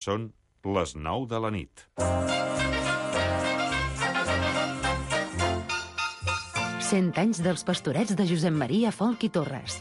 Són les 9 de la nit. Cent anys dels Pastorets de Josep Maria Folch i Torres.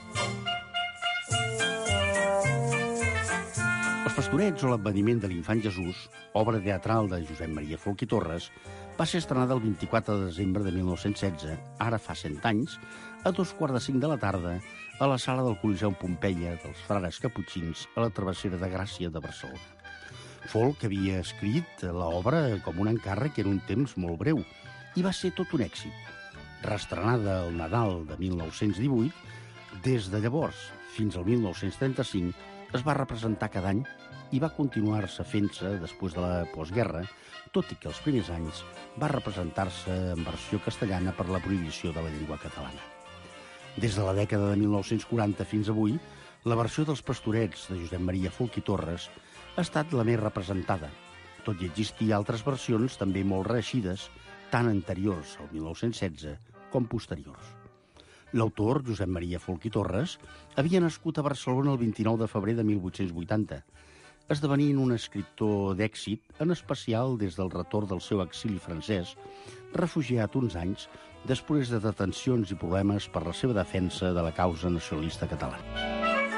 Els Pastorets o l'Adveniment de l'Infant Jesús, obra teatral de Josep Maria Folch i Torres, va ser estrenada el 24 de desembre de 1916, ara fa 100 anys, a 4:45 de la tarda, a la sala del Coliseu Pompeia dels Frares Caputxins a la Travessera de Gràcia de Barcelona. Folch havia escrit l'obra com un encàrrec en un temps molt breu i va ser tot un èxit. Reestrenada el Nadal de 1918, des de llavors fins al 1935 es va representar cada any i va continuar-se fent-se després de la postguerra, tot i que els primers anys va representar-se en versió castellana per la prohibició de la llengua catalana. Des de la dècada de 1940 fins avui, la versió dels Pastorets de Josep Maria Folch i Torres ha estat la més representada, tot i existir altres versions també molt reeixides, tant anteriors al 1916 com posteriors. L'autor, Josep Maria Folch i Torres, havia nascut a Barcelona el 29 de febrer de 1880, esdevenint un escriptor d'èxit, en especial des del retorn del seu exili francès, refugiat uns anys després de detencions i problemes per la seva defensa de la causa nacionalista catalana.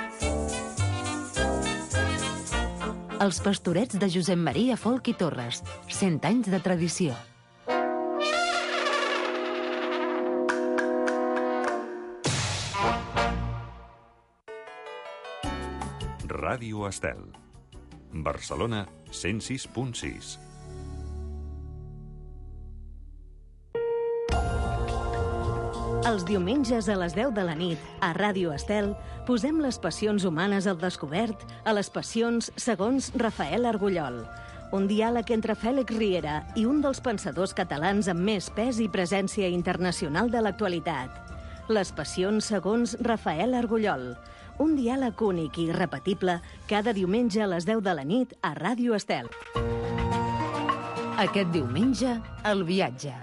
Els Pastorets de Josep Maria Folch i Torres. 100 anys de tradició. Ràdio Estel. Barcelona 106.6. Els diumenges a les 10 de la nit, a Ràdio Estel, posem les passions humanes al descobert a les passions segons Rafael Argullol. Un diàleg entre Fèlix Riera i un dels pensadors catalans amb més pes i presència internacional de l'actualitat. Les passions segons Rafael Argullol. Un diàleg únic i irrepetible cada diumenge a les 10 de la nit a Ràdio Estel. Aquest diumenge, El viatge.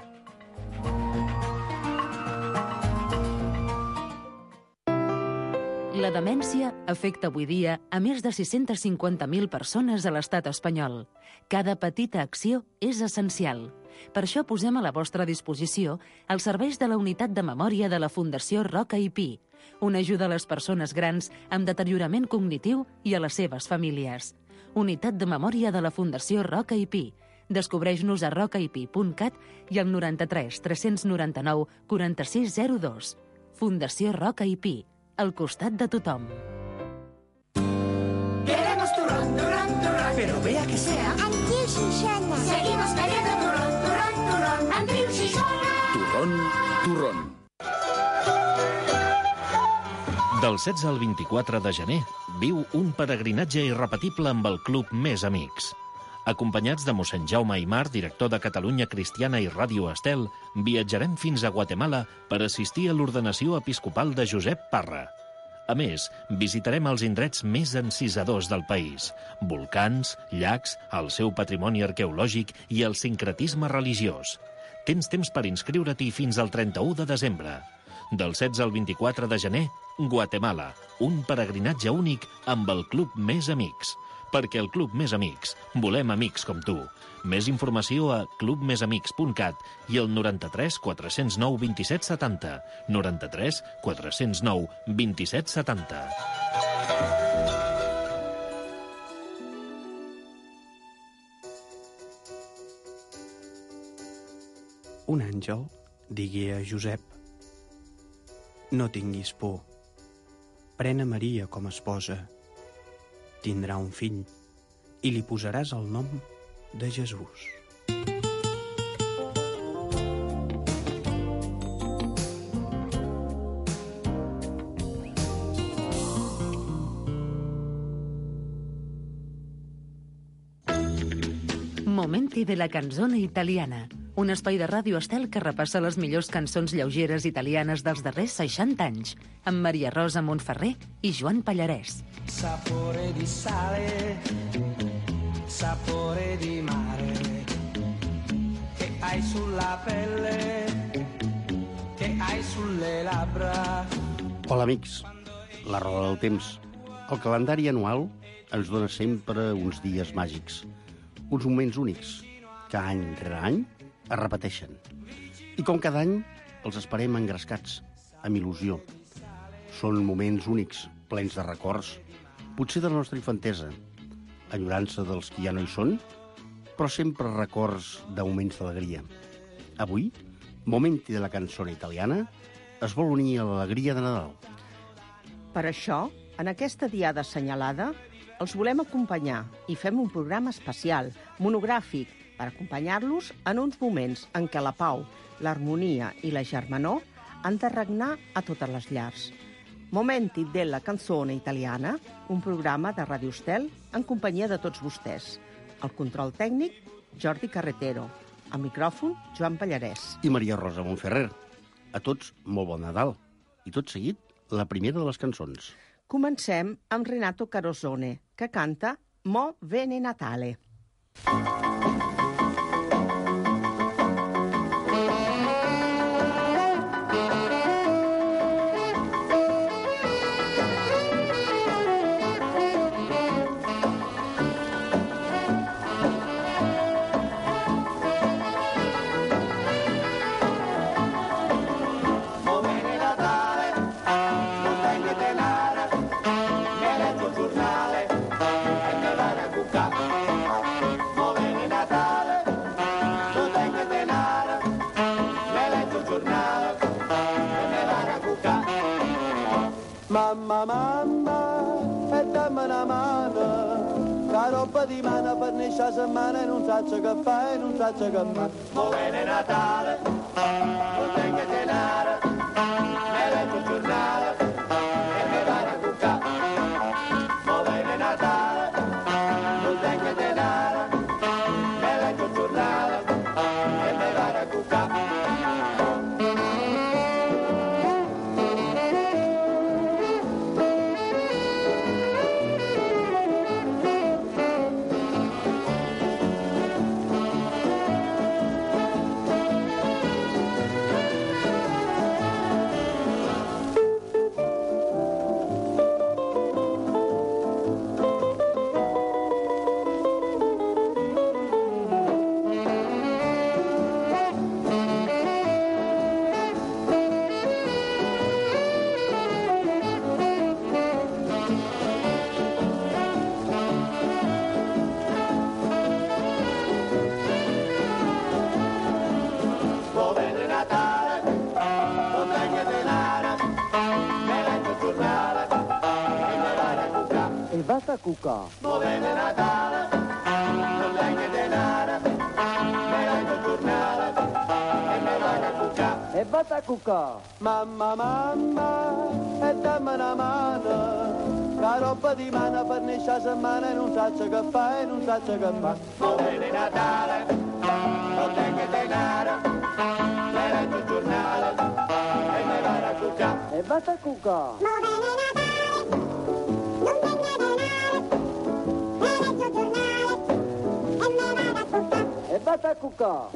La demència afecta avui dia a més de 650.000 persones a l'estat espanyol. Cada petita acció és essencial. Per això posem a la vostra disposició els serveis de la Unitat de Memòria de la Fundació Roca i Pi, una ajuda a les persones grans amb deteriorament cognitiu i a les seves famílies. Unitat de Memòria de la Fundació Roca i Pi. Descobreix-nos a rocaipi.cat i al 93 399 4602. Fundació Roca i Pi. Al costat de tothom. Queremos turrón, turrón, turrón, pero vea que sea Antiu Xixona. Seguimos queriendo turrón, turrón, turrón, Antiu Xixona. Turrón, turrón. Del 16 al 24 de gener, viu un peregrinatge irrepetible amb el Club Més Amics. Acompanyats de mossèn Jaume Aymar, director de Catalunya Cristiana i Ràdio Estel, viatjarem fins a Guatemala per assistir a l'ordenació episcopal de Josep Parra. A més, visitarem els indrets més encisadors del país: volcans, llacs, el seu patrimoni arqueològic i el sincretisme religiós. Tens temps per inscriure-t'hi fins al 31 de desembre. Del 16 al 24 de gener, Guatemala, un peregrinatge únic amb el Club Més Amics. Perquè el Club Més Amics volem amics com tu. Més informació a clubmesamics.cat i el 93 409 27 70. 93 409 27 70. Un àngel digué a Josep: no tinguis por, pren a Maria com a esposa. Tindrà un fill i li posaràs el nom de Jesús. Momenti de la canzone italiana. Un espai de Ràdio Estel que repassa les millors cançons lleugeres italianes dels darrers 60 anys, amb Maria Rosa Montferrer i Joan Pallarès. Sapore di sale, sapore di mare, che hai sulla pelle, che hai sulle labbra. Hola, amics. La roda del temps. El calendari anual ens dona sempre uns dies màgics, uns moments únics, que any rere any es repeteixen. I com cada any, els esperem engrescats, amb il·lusió. Són moments únics, plens de records, potser de la nostra infantesa, enyorança dels que ja no hi són, però sempre records de moments d'alegria. Avui, Momenti de la cançó italiana, es vol unir a l'alegria de Nadal. Per això, en aquesta diada assenyalada, els volem acompanyar i fem un programa especial, monogràfic, per acompanyar-los en uns moments en què la pau, l'harmonia i la germanor han de regnar a totes les llars. Momenti della canzone italiana, un programa de Ràdio Estel en companyia de tots vostès. El control tècnic, Jordi Carretero. Al micròfon, Joan Pallarès. I Maria Rosa Montferrer. A tots, molt bon Nadal. I tot seguit, la primera de les cançons. Comencem amb Renato Carosone, que canta Mo Bene Natale. Mamma, e dammi una mano, la roba di mano per questa settimana e non so che fa, e non so che fa. Mo viene Natale, non tengo denaro, me leggo il giornale e me vado a cuccare. Mo viene Natale, non tengo denaro, me leggo il giornale e me vado a cuccare. Cucà. Mo viene Natale, non tengo denaro, me leggo il giornale e me vado a cuccare. E vado a cuccare. Mamma, e dammi una mano, la roba di mano per questa settimana e non so che fa, e non so che fa. Mo viene Natale, non tengo denaro, me leggo il giornale e me vado a cuccare. E vado a cuccare. Mo viene Natale. E vado a cuccare.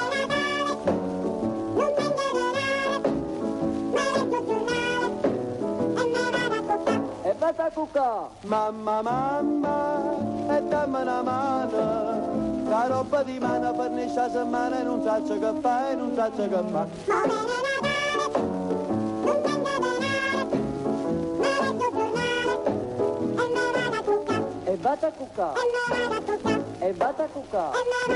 E vado a cuccare. Mamma, e dammi una mano, la roba di mano per questa settimana e non so che fa, e non so che fa. E vado a cuccare. E vado a cuccare.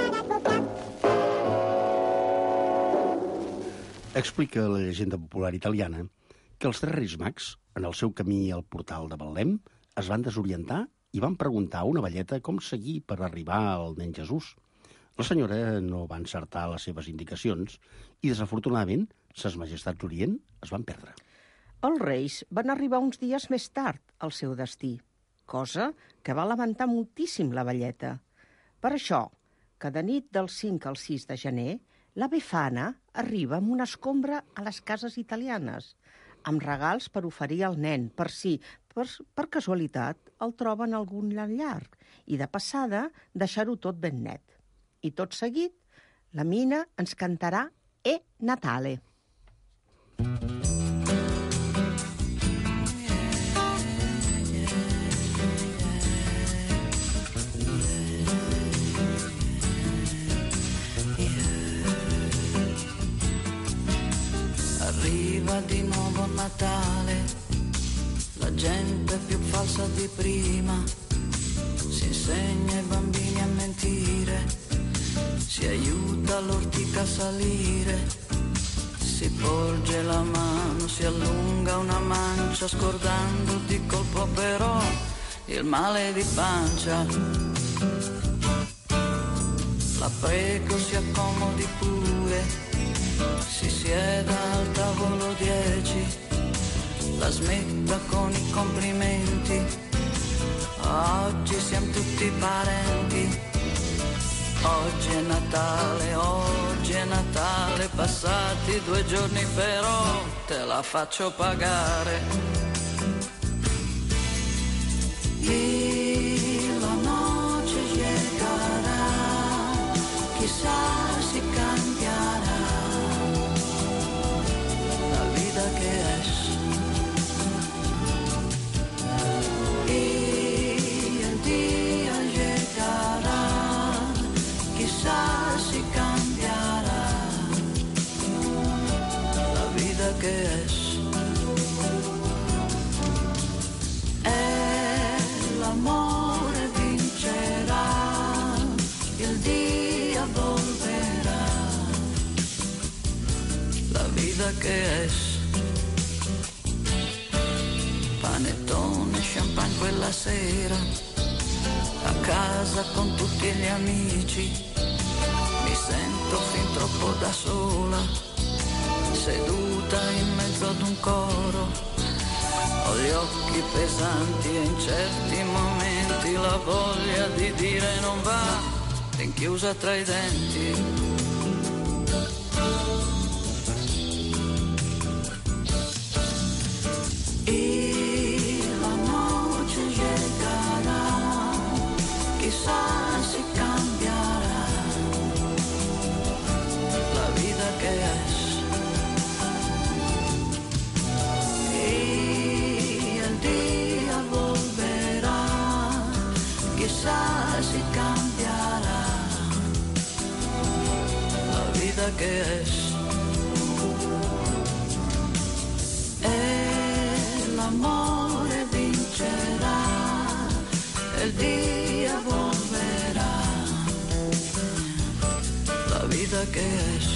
Explica la llegenda popular italiana que els tres Reis Mags, en el seu camí al portal de Betlem, es van desorientar i van preguntar a una velleta com seguir per arribar al nen Jesús. La senyora no va encertar les seves indicacions i, desafortunadament, ses majestats d'Orient es van perdre. Els reis van arribar uns dies més tard al seu destí, cosa que va lamentar moltíssim la velleta. Per això, cada nit del 5 al 6 de gener, la Befana arriba amb una escombra a les cases italianes, amb regals per oferir al nen, per si, per casualitat, el troben a algun llarg, i de passada deixar-ho tot ben net. I tot seguit, la Mina ens cantarà E Natale. arriva di nuovo Natale, la gente più falsa di prima, si insegna ai bambini a mentire, si aiuta l'ortica a salire, si porge la mano, si allunga una mancia, scordando di colpo però il male di pancia. La prego si accomodi pure, si sieda al tavolo 10, la smetta con i complimenti, oggi siamo tutti parenti. Oggi è Natale, passati 2 giorni però te la faccio pagare. Y la noche llegará, quizás si cambiará la vida que es. Y el día llegará, quizás si cambiará la vida que es. L'amore vincerà, il dia volverà, la vida che es. Panettone, champagne quella sera, a casa con tutti gli amici, mi sento fin troppo da sola, seduta in mezzo ad un coro. Ho gli occhi pesanti e in certi momenti la voglia di dire non va, rinchiusa tra i denti. Y la noche llegará, quizás si cambiará la vida que es. Quizás si cambiará la vida que es. El amore vincerá, el día volverá, la vida que es.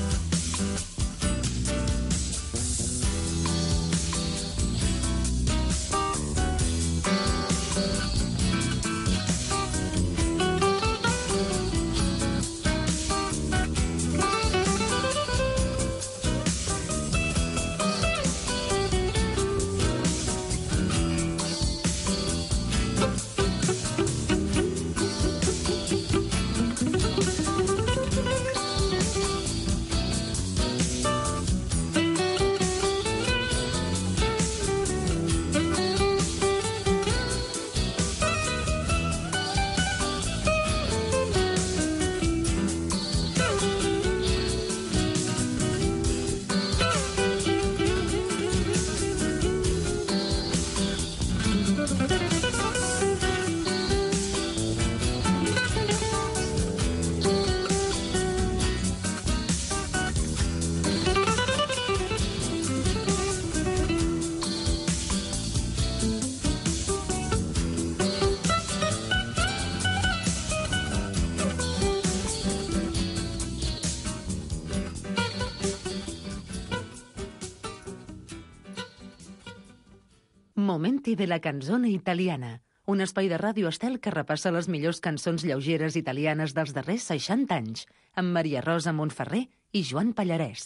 Momenti de la canzone italiana, un espai de Ràdio Estel que repassa les millors cançons lleugeres italianes dels darrers 60 anys, amb Maria Rosa Montferrer i Joan Pallarès.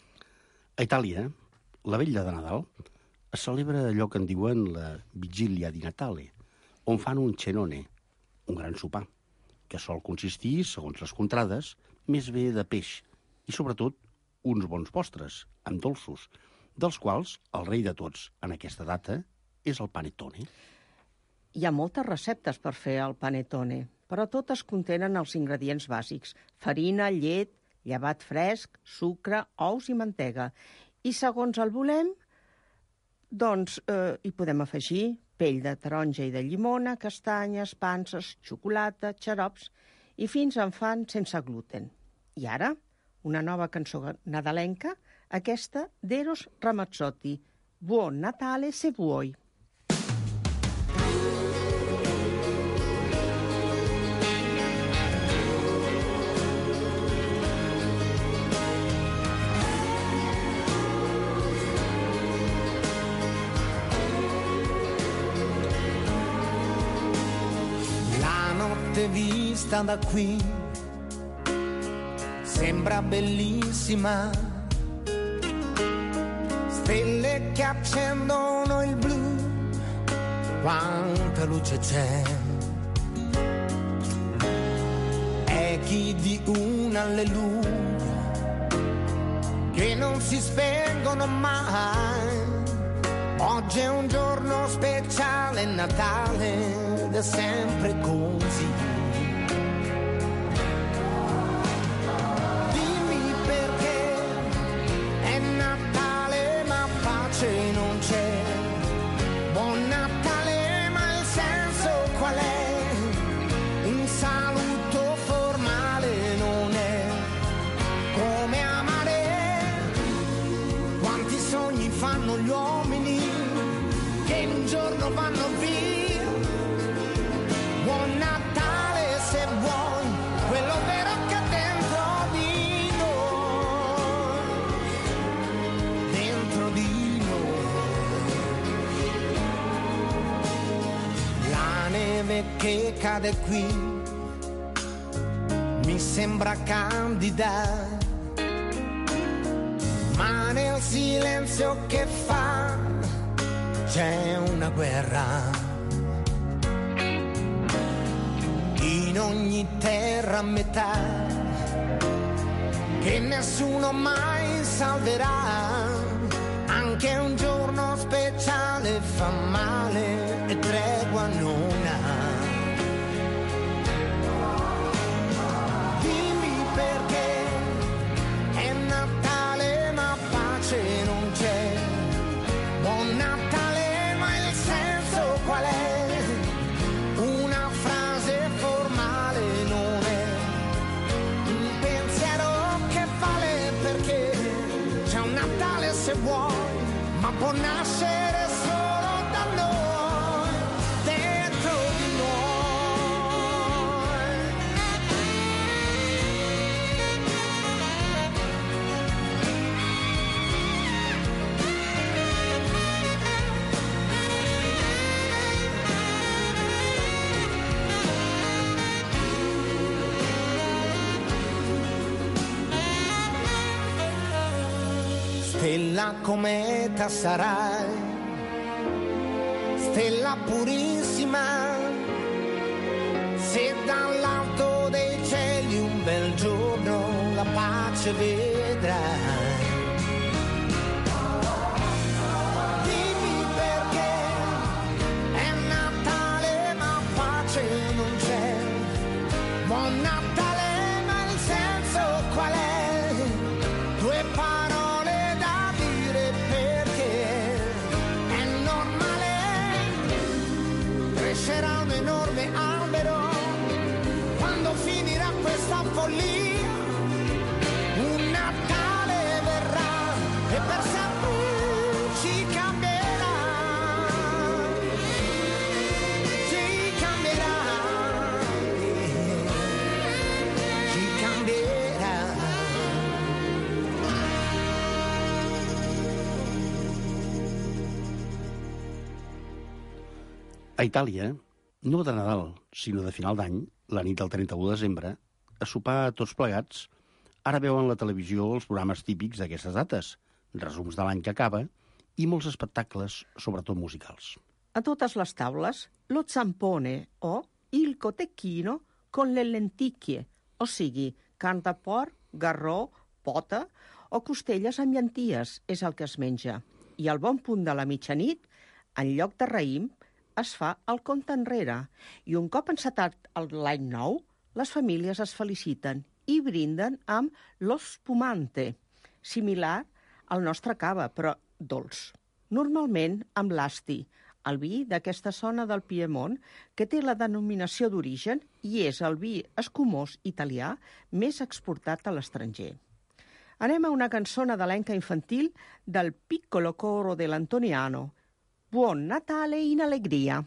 A Itàlia, la vetlla de Nadal es celebra allò que en diuen la Vigilia di Natale, on fan un cenone, un gran sopar, que sol consistir, segons les contrades, més bé de peix i, sobretot, uns bons postres, amb dolços, dels quals el rei de tots en aquesta data és el panettone. Hi ha moltes receptes per fer el panettone, però totes contenen els ingredients bàsics: farina, llet, llevat fresc, sucre, ous i mantega. I segons el volem, doncs hi podem afegir pell de taronja i de llimona, castanyes, panses, xocolata, xarops i fins en fan sense gluten. I ara, una nova cançó nadalenca aquesta d'Eros Ramazzotti. Buon Natale se vuoi. La notte vista da qui sembra bellissima, stelle che accendono il blu, quanta luce c'è, echi di un alleluia che non si spengono mai. Oggi è un giorno speciale, Natale, ed è sempre così. Dimmi perché è Natale ma pace non c'è. Buon Natale ma il senso qual è? Un saluto formale non è come amare. Quanti sogni fanno gli uomini che in un giorno vanno via. Buon Natale se vuoi, quello vero che è dentro di noi, dentro di noi. La neve che cade qui mi sembra candida, ma nel silenzio che fa c'è una guerra. In ogni terra a metà che nessuno mai salverà. Anche un giorno speciale fa male e tregua non ha. Dimmi perché è Natale ma pace non c'è. Buon Natale ma il senso qual è? Una frase formale non è un pensiero che vale perché c'è un Natale se vuoi, ma può nascere solo da noi, dentro di stella cometa sarai, stella purissima, se dall'alto dei cieli un bel giorno la pace vedrai. Dimmi perché è Natale ma pace non c'è. Buon Natale ma il senso qual è? Due parole da dire perché è normale. Crescerà un enorme albero quando finirà questa follia. Un Natale verrà e per sempre ci cambierà. Ci cambierà. Ci cambierà. A Itàlia, no de Nadal, sinó de final d'any, la nit del 31 de desembre, a sopar tots plegats, ara veuen la televisió els programes típics d'aquestes dates, resums de l'any que acaba i molts espectacles, sobretot musicals. A totes les taules, lo zampone o il cotechino con le lenticchie, o sigui, carn de porc, garró, pota o costelles amb llenties és el que es menja. I al bon punt de la mitjanit, en lloc de raïm, es fa el compte enrere i un cop encetat l'any nou, les famílies es feliciten i brinden amb lo spumante, similar al nostre cava, però dolç. Normalment amb l'asti, el vi d'aquesta zona del Piemont, que té la denominació d'origen i és el vi escumós italià més exportat a l'estranger. Anem a una cançó nadalenca infantil del piccolo coro dell'Antoniano. Buon Natale in allegria.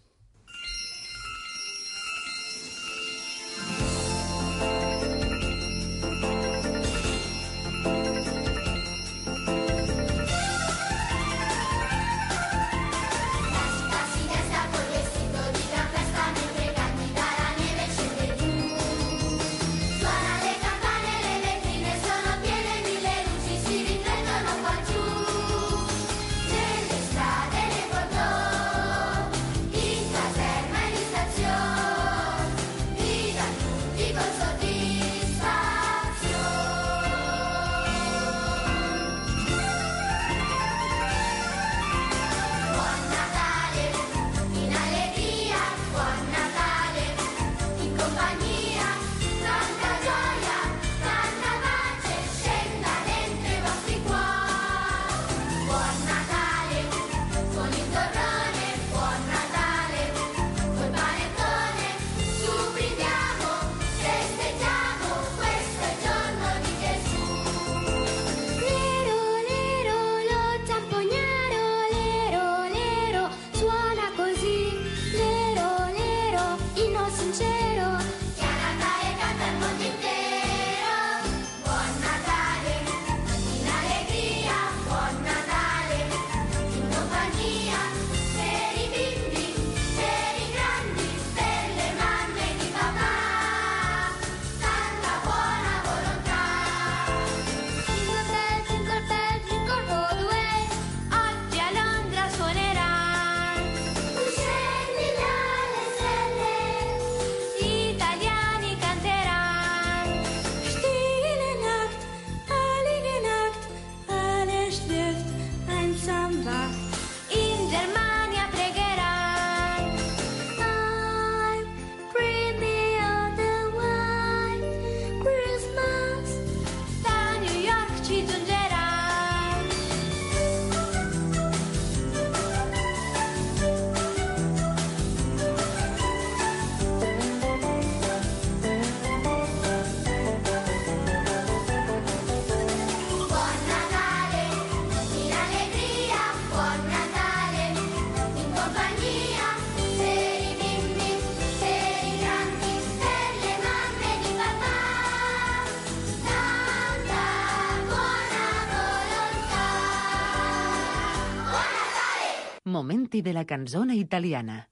Momenti de la canzone italiana.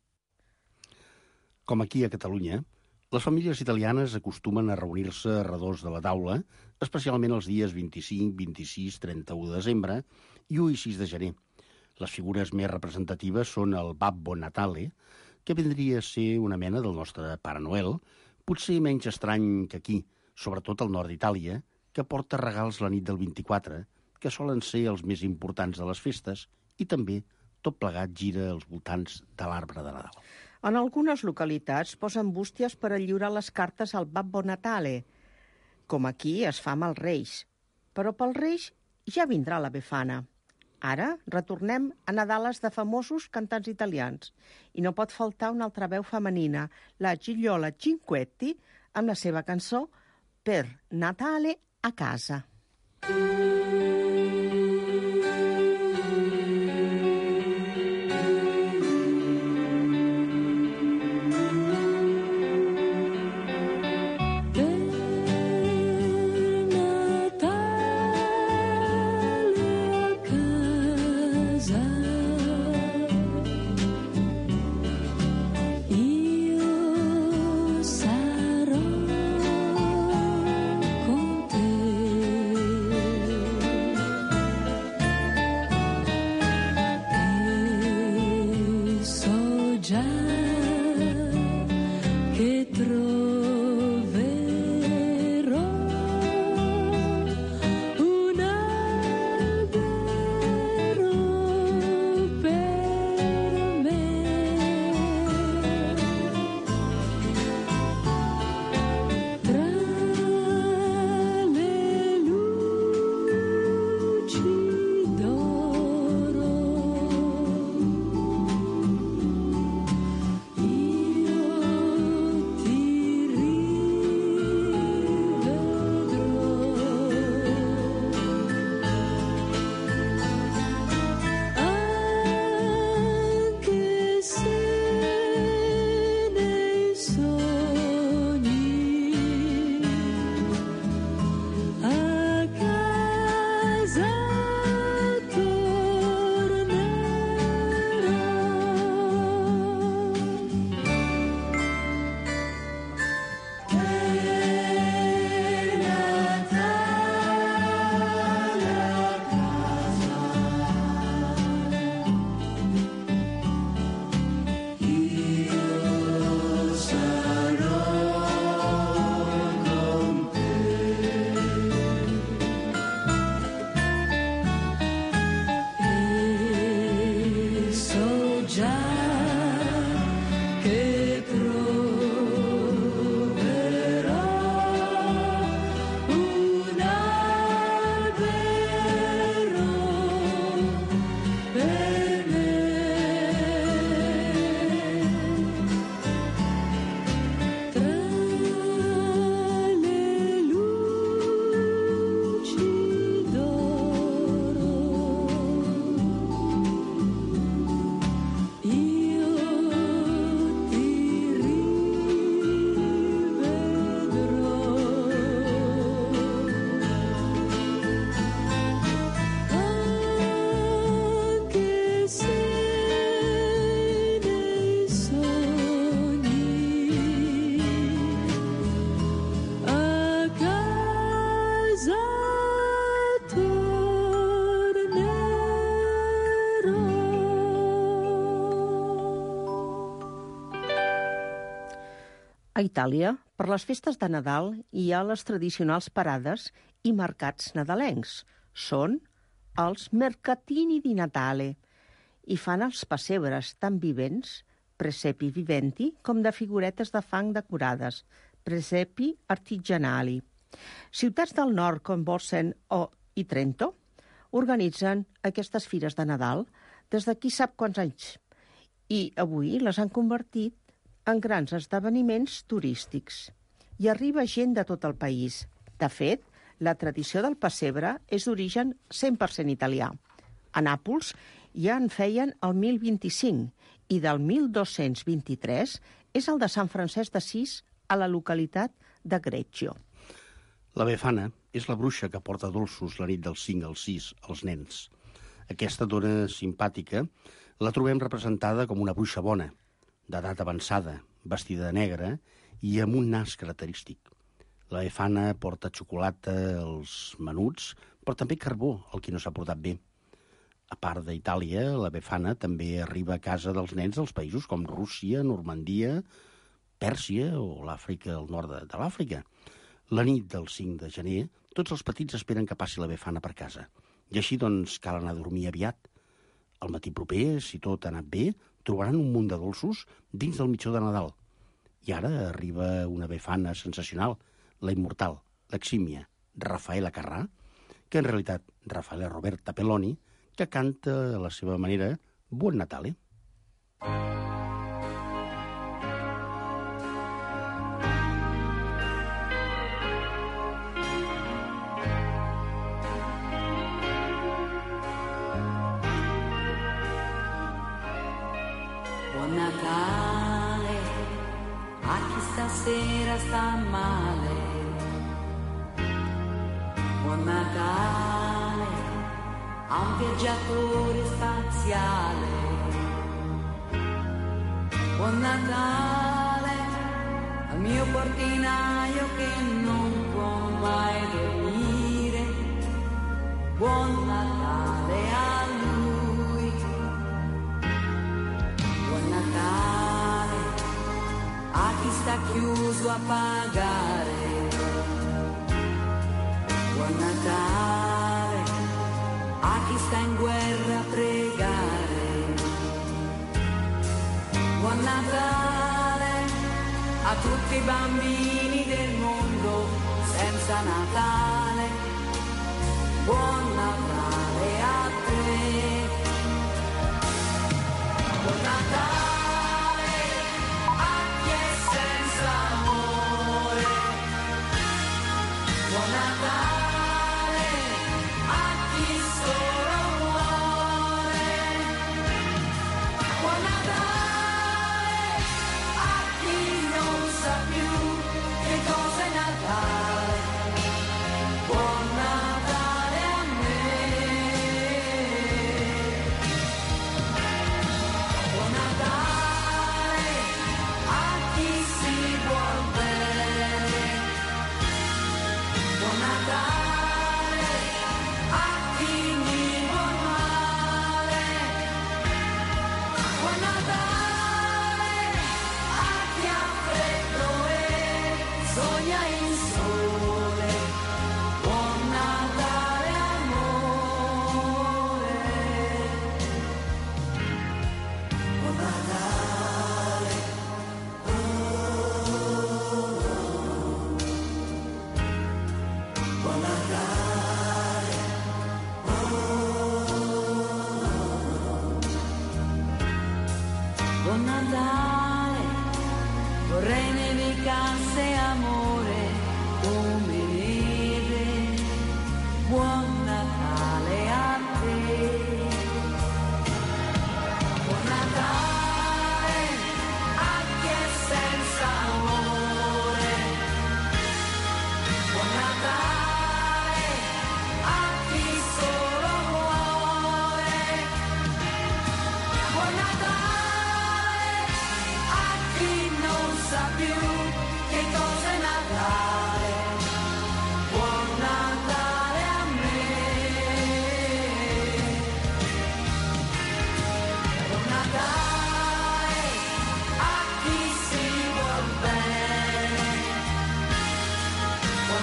Com aquí a Catalunya, les famílies italianes acostumen a reunir-se a redós de la taula, especialment els dies 25, 26, 31 de desembre i 1 i 6 de gener. Les figures més representatives són el Babbo Natale, que vindria a ser una mena del nostre Pare Noel, potser menys estrany que aquí, sobretot al nord d'Itàlia, que porta regals la nit del 24, que solen ser els més importants de les festes, i també tot plegat gira als voltants de l'arbre de Nadal. En algunes localitats posen bústies per a lliurar les cartes al Babbo Natale, com aquí es fa amb els Reis. Però pel Reis ja vindrà la Befana. Ara retornem a Nadales de famosos cantants italians. I no pot faltar una altra veu femenina, la Gigliola Cinquetti, amb la seva cançó Per Natale a casa. Sarò con te. A Itàlia, per les festes de Nadal hi ha les tradicionals parades i mercats nadalencs. Són els Mercatini di Natale i fan els pessebres tan vivents, presepi viventi, com de figuretes de fang decorades, presepi artigianali. Ciutats del nord com Bolsen i Trento organitzen aquestes fires de Nadal des de qui sap quants anys i avui les han convertit en grans esdeveniments turístics. Hi arriba gent de tot el país. De fet, la tradició del pessebre és d'origen 100% italià. A Nàpols ja en feien el 1025 i del 1223 és el de Sant Francesc d'Assís a la localitat de Greccio. La Befana és la bruixa que porta dolços la nit del 5 al 6 als nens. Aquesta dona simpàtica la trobem representada com una bruixa bona, d'edat avançada, vestida de negre i amb un nas característic. La Befana porta xocolata als menuts, però també carbó al qui no s'ha portat bé. A part d'Itàlia, la Befana també arriba a casa dels nens dels països com Rússia, Normandia, Pèrsia o l'Àfrica, el nord de l'Àfrica. La nit del 5 de gener, tots els petits esperen que passi la Befana per casa. I així, doncs, cal anar a dormir aviat. Al matí proper, si tot ha anat bé, trobaran un munt de dolços dins del mitjó de Nadal. I ara arriba una Befana sensacional, la immortal, l'exímia, Raffaella Carrà, que en realitat Raffaella Roberta Peloni, que canta a la seva manera Buon Natale. Buon Natale a chi stasera sta male. Buon Natale a un viaggiatore spaziale. Buon Natale al mio portinaio che non può mai dormire. Buon Natale a lui. Buon Natale a chi sta chiuso a pagare. Buon Natale a chi sta in guerra a pregare. Buon Natale a tutti i bambini del mondo senza Natale. Buon Natale a te. Buon Natale a chi è senza amore. Buon Natale a chi solo muore. Buon Natale a chi non sa più che cosa è Natale. Buon Natale a me. Buon Natale a chi si vuol bene. Buon Natale a chi mi vuol male. Buon Natale a chi ha freddo e sogna il sole. Buon Natale amore. Buon Natale. Buon Natale. Buon Natale, vorrei nevicasse amore come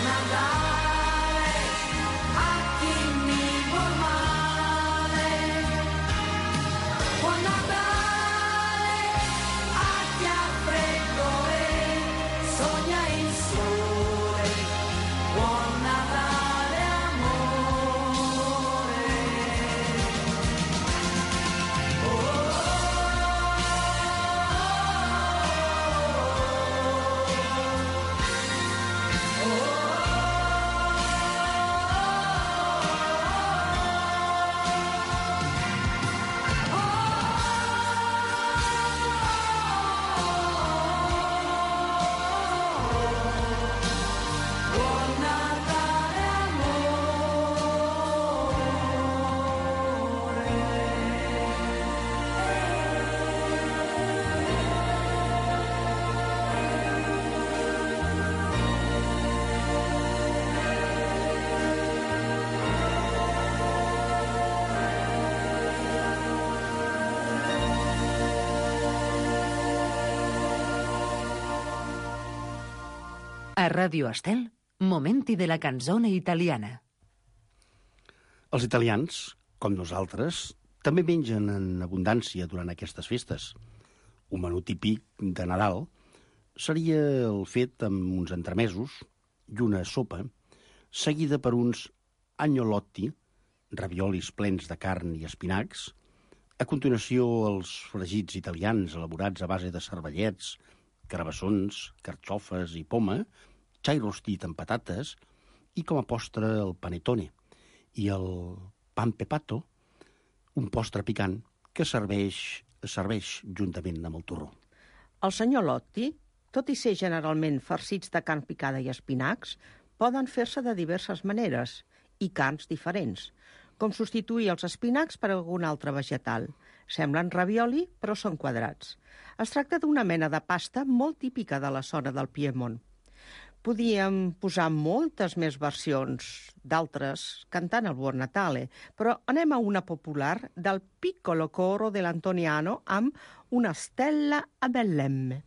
Natale a chi mi vuol male, buon Natale a chi ha freddo e sogna il sole, buon Natale amore. Buon Natale A Ràdio Estel, momenti de la canzone italiana. Els italians, com nosaltres, també mengen en abundància durant aquestes festes. Un menú típic de Nadal seria el fet amb uns entremesos i una sopa, seguida per uns agnolotti, raviolis plens de carn i espinacs, a continuació els fregits italians elaborats a base de cervellets, carabassons, carxofes i poma, xai rostit amb patates i com a postre el panettone i el pan pepato, un postre picant que serveix juntament amb el torró. Els agnolotti, tot i ser generalment farcits de carn picada i espinacs, poden fer-se de diverses maneres i carns diferents, com substituir els espinacs per algun altre vegetal. Semblen ravioli, però són quadrats. Es tracta d'una mena de pasta molt típica de la zona del Piemont. Podíem posar moltes més versions d'altres cantant el Buon Natale, però anem a una popular del piccolo coro dell'Antoniano amb Una stella a Bellemme.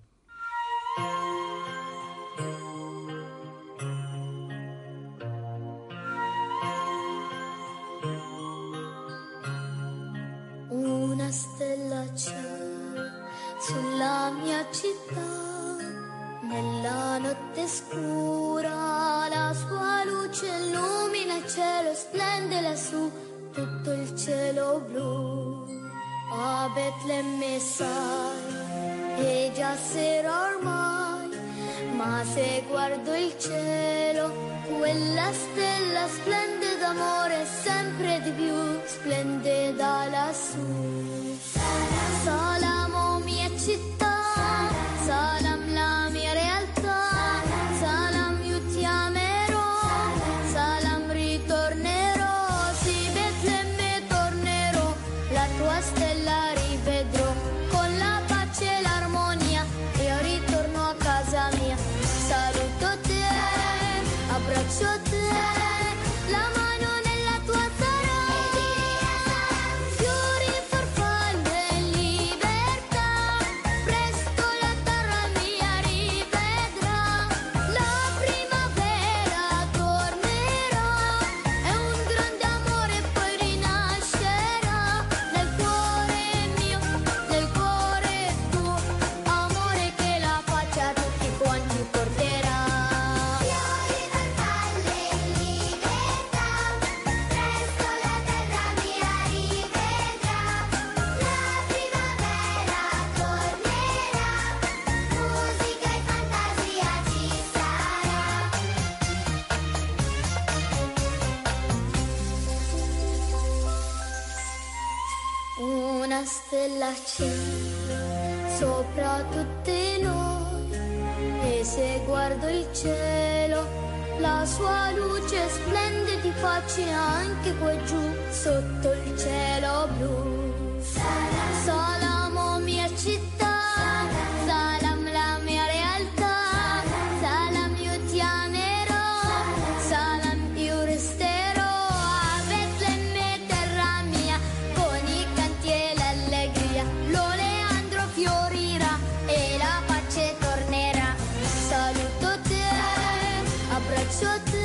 Una stella c'è sulla mia città, nella notte scura la sua luce illumina il cielo, splende lassù tutto il cielo blu. A Betlemme sai, è già sera ormai, ma se guardo il cielo, quella stella splende d'amore, sempre di più splende da lassù. Salam, o mia città, salam la mia realtà, salam io ti amerò, salam ritornerò, sì Betlemme tornerò, la tua stella rivedrò, con la pace e l'armonia io ritorno a casa mia. Saluto te, abbraccio te, la mano nella tua sarà, fiori, farfalle, libertà, presto la terra mia rivedrà, la primavera tornerà, e un grande amore poi rinascerà, nel cuore mio, nel cuore tuo, amore che la pace a tutti quanti porterà. Fiori, farfalle, libertà, presto la terra mia rivedrà, la primavera tornerà, musica e fantasia ci sarà. Una stella c'è sopra tutti noi, e se guardo il cielo, la sua luce splende di pace anche qua giù, sotto il cielo blu. Salam, o mia città, salam la mia realtà, salam io ti amerò, salam io resterò, a Betlemme terra mia, con i canti e l'allegria, l'oleandro fiorirà e la pace tornerà. Saluto te, abbraccio te,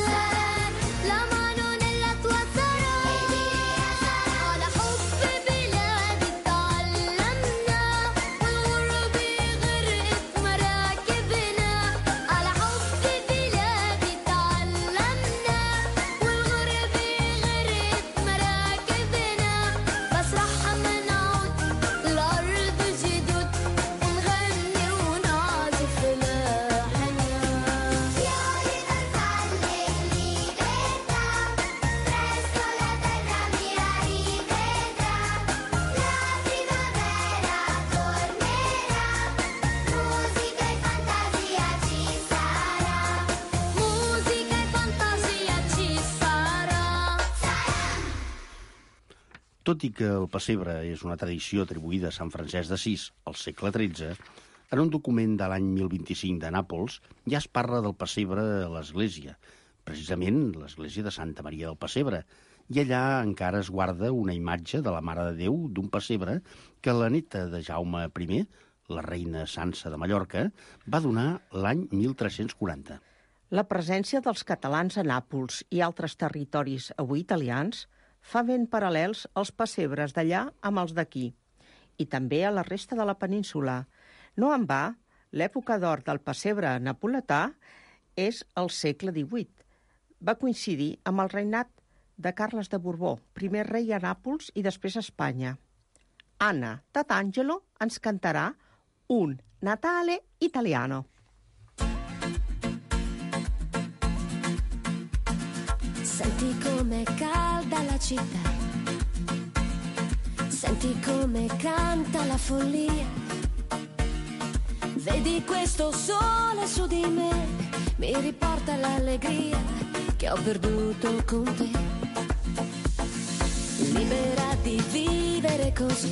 Tot i que el pessebre és una tradició atribuïda a Sant Francesc d'Assís al segle XIII, en un document de l'any 1025 de Nàpols ja es parla del pessebre a l'església, precisament l'església de Santa Maria del Pessebre, i allà encara es guarda una imatge de la Mare de Déu d'un pessebre que la neta de Jaume I, la reina Sança de Mallorca, va donar l'any 1340. La presència dels catalans a Nàpols i altres territoris avui italians fa ben paral·lels als pessebres d'allà amb els d'aquí, i també a la resta de la península. No en va, l'època d'or del pessebre napoletà és el segle XVIII. Va coincidir amb el regnat de Carles de Borbó, primer rei a Nàpols i després a Espanya. Anna Tatangelo ens cantarà un Natale italiano. Senti com'è calda la città, senti come canta la follia, vedi questo sole su di me, mi riporta l'allegria che ho perduto con te, libera di vivere così,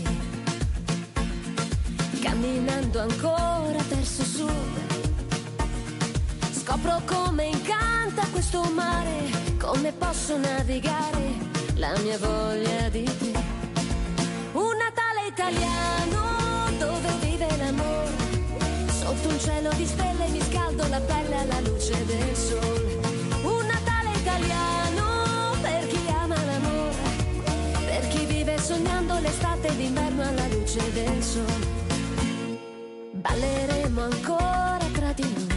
camminando ancora verso sud, scopro come incanta questo mare, come posso navigare la mia voglia di te. Un Natale italiano dove vive l'amore, sotto un cielo di stelle mi scaldo la pelle alla luce del sole. Un Natale italiano per chi ama l'amore, per chi vive sognando l'estate d'inverno alla luce del sole. Balleremo ancora tra di noi,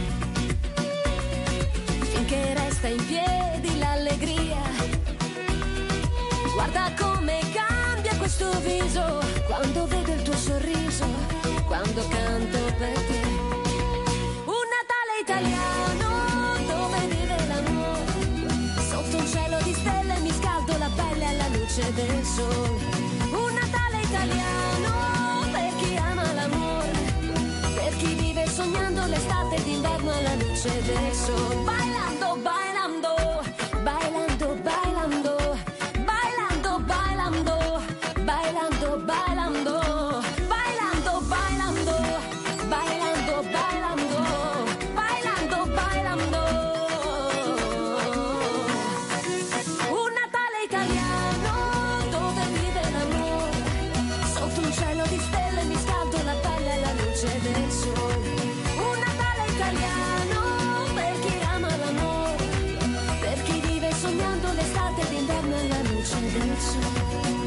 finché resta in piedi l'allegria. Guarda come cambia questo viso quando vedo il tuo sorriso, quando canto per te. Un Natale italiano dove vive l'amore, sotto un cielo di stelle mi scaldo la pelle alla luce del sole. Un Natale italiano per chi ama l'amore, per chi vive sognando l'estate d'inverno alla luce del sole. Bailando, bailando, bailando, bailando, bailando, bailando, bailando, bailando, bailando, bailando, bailando, bailando, bailando, bailando. Un Natale italiano dove vive l'amore, sotto un cielo di stelle mi scaldo la pelle alla luce del sole. Un Natale italiano per chi ama l'amore, per chi vive sognando l'estate d'inverno alla luce del sole.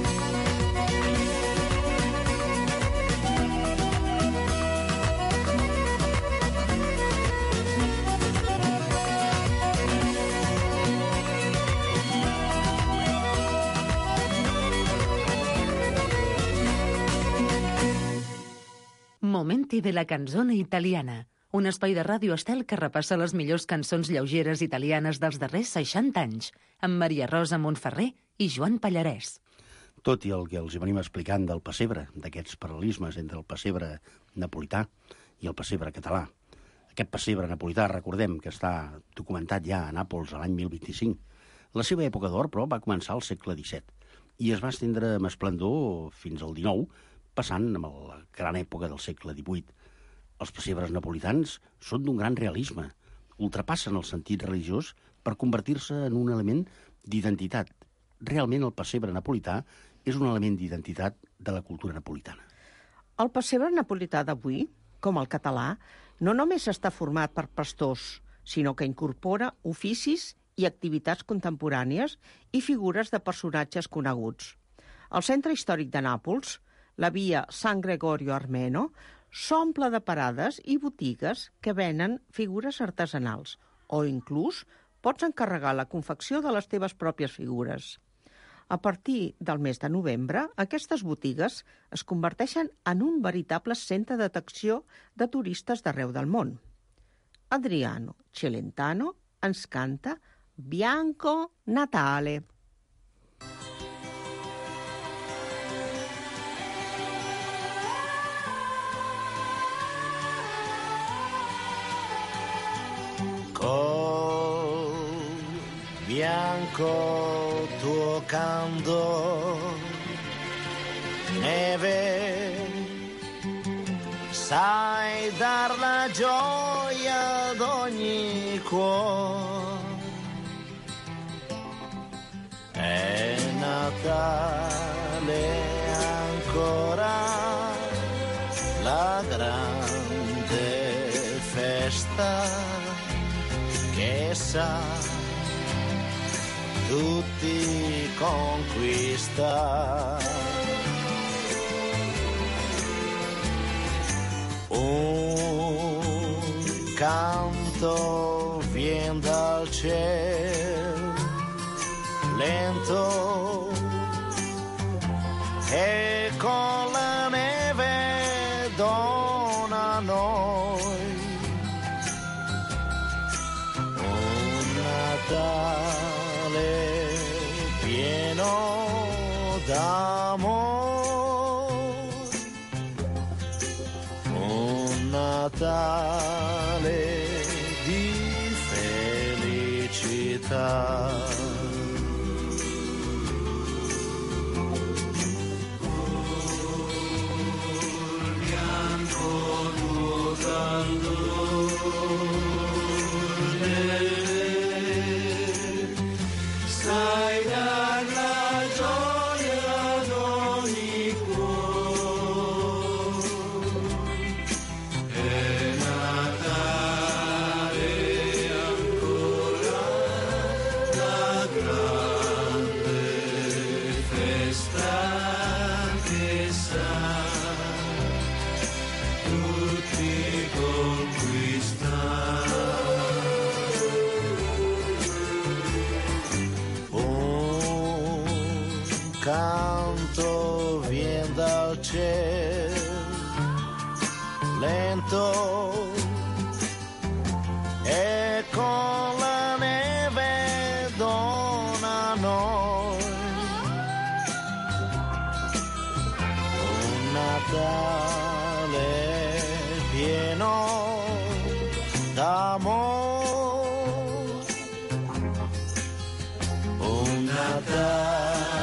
Momenti de la canzone italiana, un espai de Ràdio Estel que repassa les millors cançons lleugeres italianes dels darrers 60 anys, amb Maria Rosa Montferrer i Joan Pallarès. Tot i el que els venim explicant del pessebre, d'aquests paral·lelismes entre el pessebre napolità i el pessebre català. Aquest pessebre napolità, recordem que està documentat ja a Nàpols l'any 1025. La seva època d'or, però, va començar al segle XVII i es va estendre amb esplendor fins al XIX, passant amb la gran època del segle XVIII. Els pessebres napolitans són d'un gran realisme, ultrapassen el sentit religiós per convertir-se en un element d'identitat. Realment el pessebre napolità és un element d'identitat de la cultura napolitana. El pessebre napolità d'avui, com el català, no només està format per pastors, sinó que incorpora oficis i activitats contemporànies i figures de personatges coneguts. Al centre històric de Nàpols, la via San Gregorio Armeno, s'omple de parades i botigues que venen figures artesanals o inclús pots encarregar la confecció de les teves pròpies figures. A partir del mes de novembre, aquestes botigues es converteixen en un veritable centre d'atracció de turistes d'arreu del món. Adriano Celentano ens canta Bianco Natale. Col bianco tuo candor neve, sai dar la gioia ad ogni cuore. È Natale ancora, la grande festa che sa tutti conquista. Un canto vien dal cielo lento e con la neve dona a noi un Natale pieno d'amore, un Natale di felicità. Sai dar la gioia ad ogni cuore. È Natale ancora, la grande festa che sa tutti conquistare. Canto vien dal cielo lento e con la neve dona a noi un Natale pieno d'amore, un Natale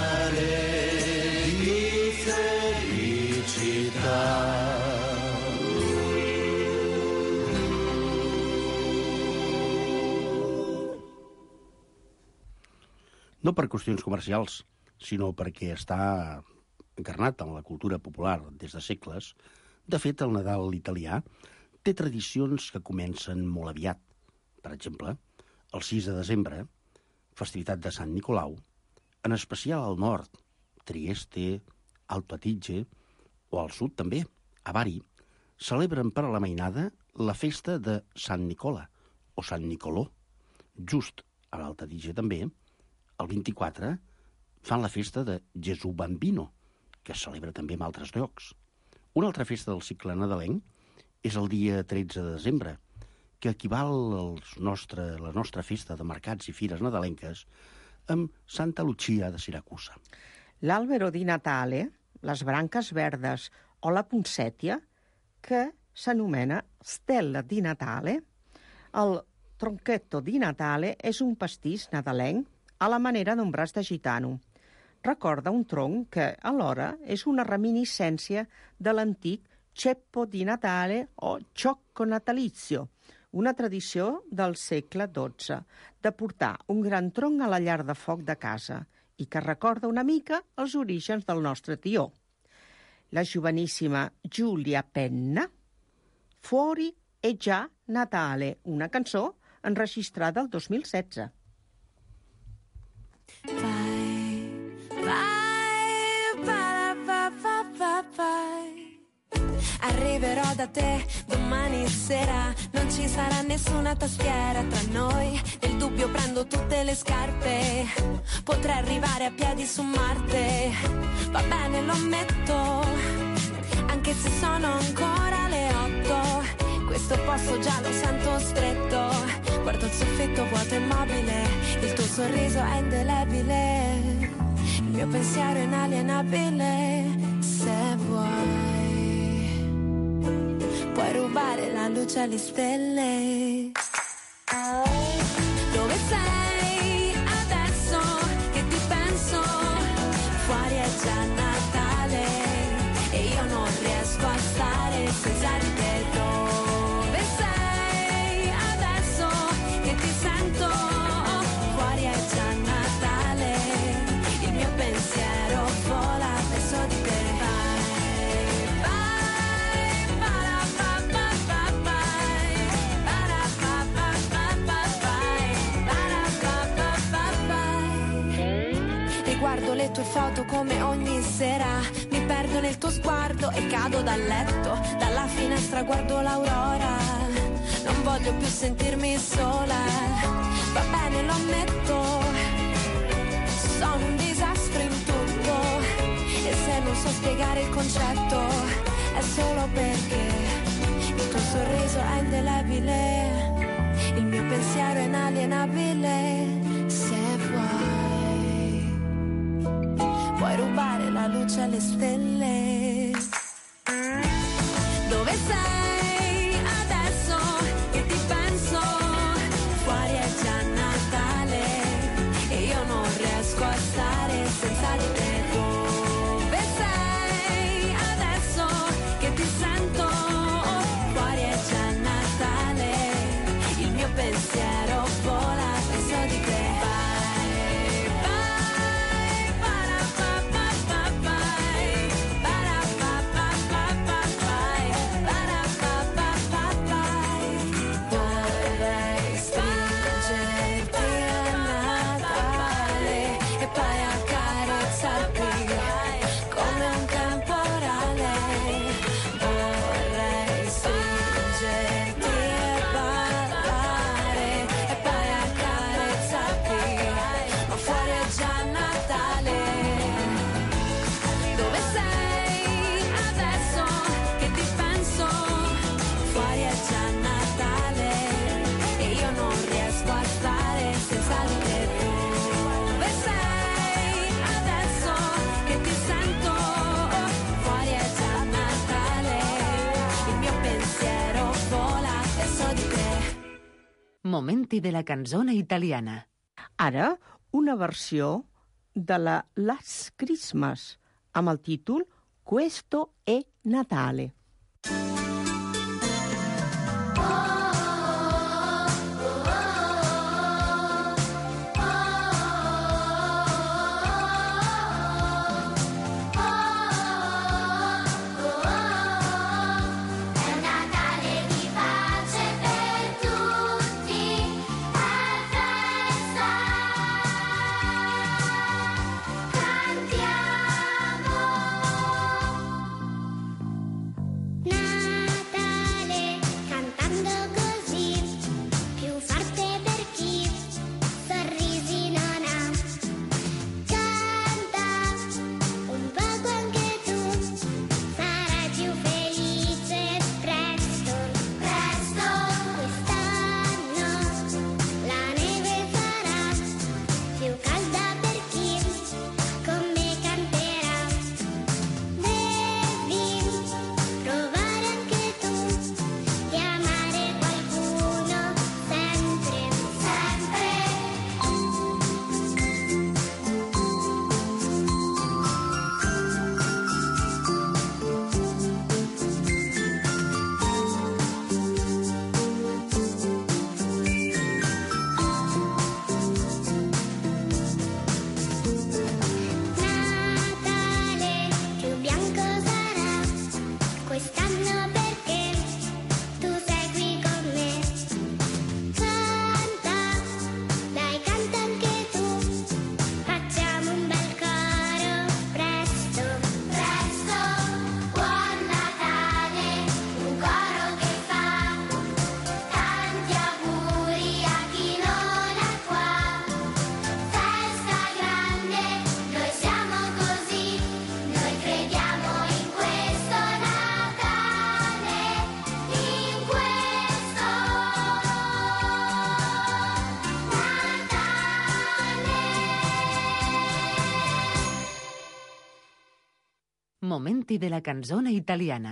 no per qüestions comercials, sinó perquè està encarnat en la cultura popular des de segles. De fet, el Nadal italià té tradicions que comencen molt aviat. Per exemple, el 6 de desembre, festivitat de Sant Nicolau, en especial al nord, Trieste, Alto Adige, o al sud també, a Bari, celebren per a la mainada la festa de Sant Nicola, o Sant Nicolò. Just a l'Alto Adige també, el 24, fan la festa de Gesù Bambino, que es celebra també en altres llocs. Una altra festa del cicle nadalenc és el dia 13 de desembre, que equival a la nostra festa de mercats i fires nadalenques amb Santa Lucia de Siracusa. L'albero di Natale, les branques verdes o la poncètia, que s'anomena Stella di Natale. El tronchetto di Natale és un pastís nadalenc a la manera d'un braç de gitano. Recorda un tronc que, alhora, és una reminiscència de l'antic ceppo di Natale o ciocco natalizio, una tradició del segle XII, de portar un gran tronc a la llar de foc de casa i que recorda una mica els orígens del nostre tió. La joveníssima Giulia Penna, Fuori è già Natale, una cançó enregistrada el 2016. Arriverò da te domani sera, non ci sarà nessuna tastiera tra noi. Nel dubbio prendo tutte le scarpe, potrei arrivare a piedi su Marte. Va bene, lo ammetto, anche se sono ancora le 8. Questo posto già lo sento stretto. Guardo il soffitto vuoto e immobile, il tuo sorriso è indelebile, il mio pensiero è inalienabile. Se vuoi, puoi rubare la luce alle stelle. Dove sei adesso che ti penso? Fuori è già Natale, le tue foto come ogni sera. Mi perdo nel tuo sguardo e cado dal letto. Dalla finestra guardo l'aurora. Non voglio più sentirmi sola. Va bene, lo ammetto. Sono un disastro in tutto. E se non so spiegare il concetto è solo perché il tuo sorriso è indelebile. Il mio pensiero è inalienabile. Se puoi rubare la luce alle stelle. Dove sei adesso che ti penso? Fuori è già Natale e io non riesco a stare senza di te. Dove sei adesso che ti sento? Fuori è già Natale, il mio pensiero vola, penso di te. Momenti de la canzone italiana. Ara, una versió de la Last Christmas, amb el títol Questo è Natale. Momenti de la canzone italiana.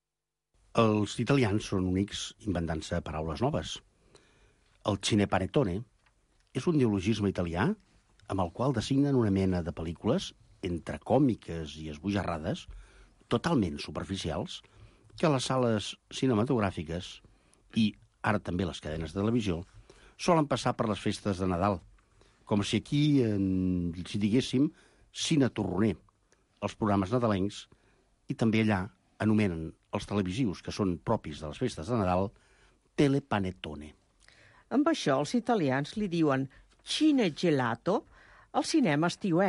Els italians són únics inventant-se paraules noves. El cinepanettone és un neologisme italià amb el qual designen una mena de pel·lícules entre còmiques i esbojarrades, totalment superficials, que a les sales cinematogràfiques i ara també les cadenes de televisió solen passar per les festes de Nadal, com si aquí si diguéssim cine torroner, els programes nadalencs, i també allà anomenen els televisius que són propis de les festes de Nadal telepanettone. Amb això els italians li diuen cinegelato al cinema estiuenc,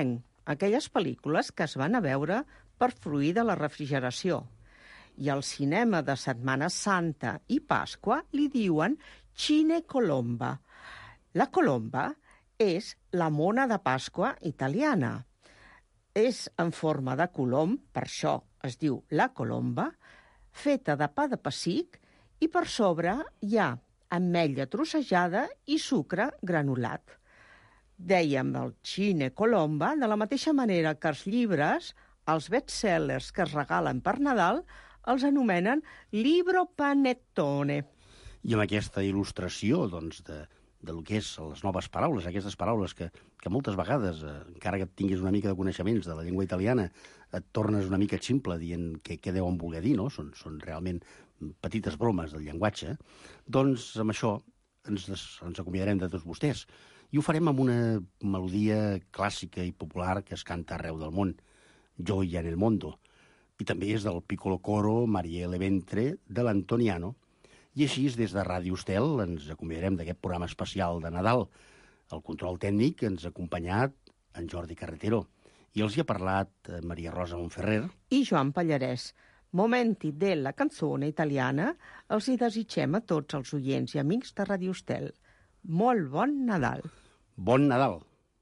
aquelles pel·lícules que es van a veure per fruir de la refrigeració. I al cinema de Setmana Santa i Pasqua li diuen Cine Colomba. La colomba és la mona de Pasqua italiana. És en forma de colom, per això es diu la colomba, feta de pa de pessic i per sobre hi ha ametlla trossejada i sucre granulat. Dèiem el Cine Colomba de la mateixa manera que els llibres, els bestsellers que es regalen per Nadal, els anomenen libro panettone. I amb aquesta il·lustració doncs, del que és les noves paraules, aquestes paraules que moltes vegades, encara que tinguis una mica de coneixements de la llengua italiana, et tornes una mica ximple dient què deuen voler dir, no? Són realment petites bromes del llenguatge. Doncs amb això ens acomiadarem de tots vostès. I ho farem amb una melodia clàssica i popular que es canta arreu del món, Gioia nel mondo. I també és del piccolo coro Marielle Ventre de l'Antoniano. I així, des de Ràdio Estel, ens acomiadarem d'aquest programa especial de Nadal. El control tècnic ens ha acompanyat en Jordi Carretero i els hi ha parlat Maria Rosa Montferrer i Joan Pallarès. Momenti della canzone italiana els hi desitgem a tots els oients i amics de Ràdio Estel. Molt bon Nadal. Bon Nadal.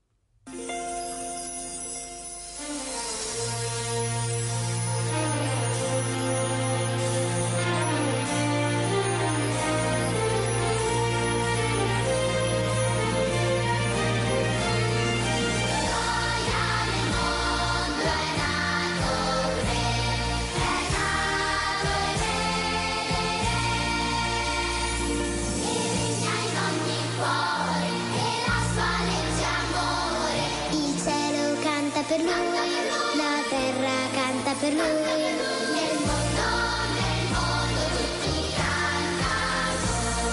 Per lui, la terra canta per lui. Nel mondo tutti cantano.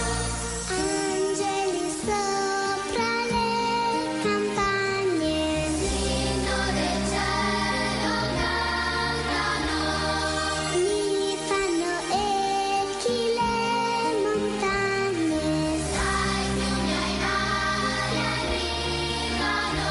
Angeli sopra le campagne, l'inno del cielo cantano. Mi fanno echi le montagne, sai fiumi in aria arrivano.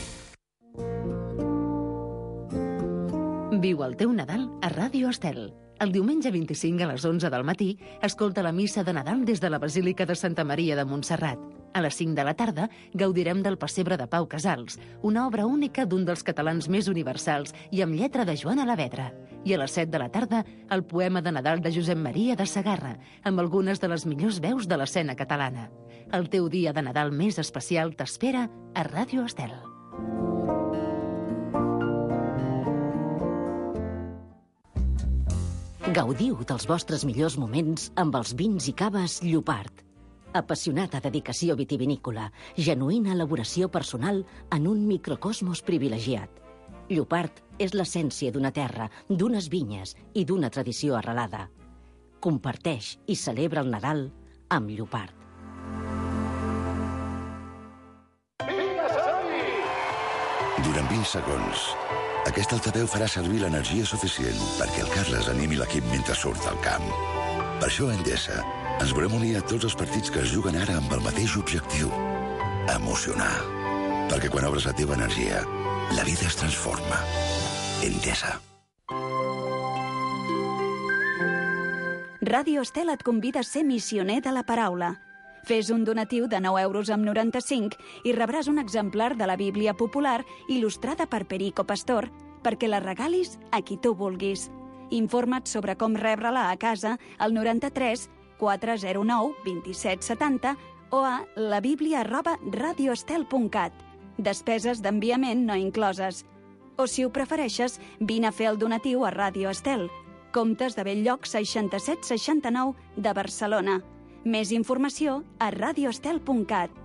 Viu el teu Nadal a Ràdio Estel. El diumenge 25 a les 11 del matí escolta la missa de Nadal des de la Basílica de Santa Maria de Montserrat. A les 5 de la tarda gaudirem del Pessebre de Pau Casals, una obra única d'un dels catalans més universals i amb lletra de Joan Alavedra. I a les 7 de la tarda, el poema de Nadal de Josep Maria de Sagarra, amb algunes de les millors veus de l'escena catalana. El teu dia de Nadal més especial t'espera a Ràdio Estel. Gaudiu dels vostres millors moments amb els vins i caves Llopart. Apassionada dedicació vitivinícola, genuïna elaboració personal en un microcosmos privilegiat. Llopart és l'essència d'una terra, d'unes vinyes i d'una tradició arrelada. Comparteix i celebra el Nadal amb Llopart. Durant 20 segons, aquest altaveu farà servir l'energia suficient perquè el Carles animi l'equip mentre surt al camp. Per això a Endesa ens volem unir a tots els partits que es juguen ara amb el mateix objectiu: emocionar. Perquè quan obres la teva energia, la vida es transforma. Endesa. Ràdio Estel et convida a ser missioner de la paraula. Fes un donatiu de 9,95 € i rebràs un exemplar de la Bíblia popular il·lustrada per Perico Pastor perquè la regalis a qui tu vulguis. Informa't sobre com rebre-la a casa al 93 409 27 70 o a labiblia@radioestel.cat. Despeses d'enviament no incloses. O, si ho prefereixes, vine a fer el donatiu a Ràdio Estel. Comptes de Belllloc 6769 de Barcelona. Més informació a radioestel.cat.